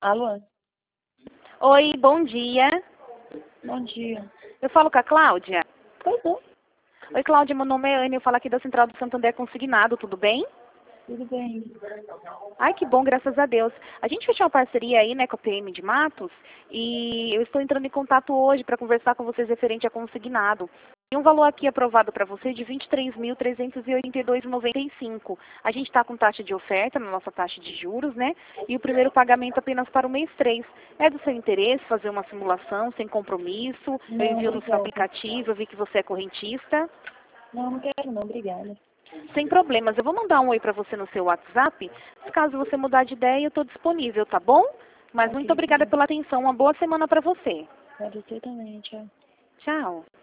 Alô? Oi, bom dia. Bom dia. Eu falo com a Cláudia? Pois é, Oi, Cláudia, meu nome é Anne, eu falo aqui da Central do Santander Consignado, tudo bem? tudo bem. Ai, que bom, graças a Deus. A gente fechou uma parceria aí, né, com a PM de Matos, e eu estou entrando em contato hoje para conversar com vocês referente a consignado. Tem um valor aqui aprovado para você de R$ 23.382,95. A gente está com taxa de oferta na nossa taxa de juros, né? E o primeiro pagamento apenas para o mês 3. É do seu interesse fazer uma simulação sem compromisso? Eu Não, envio no seu obrigada. aplicativo, eu vi que você é correntista. Não quero não, obrigada. Sem problemas. Eu vou mandar um oi para você no seu WhatsApp. Caso você mudar de ideia, eu estou disponível, tá bom? Mas muito Ok, obrigada pela atenção. Uma boa semana para você. pode ser também, tchau. Tchau.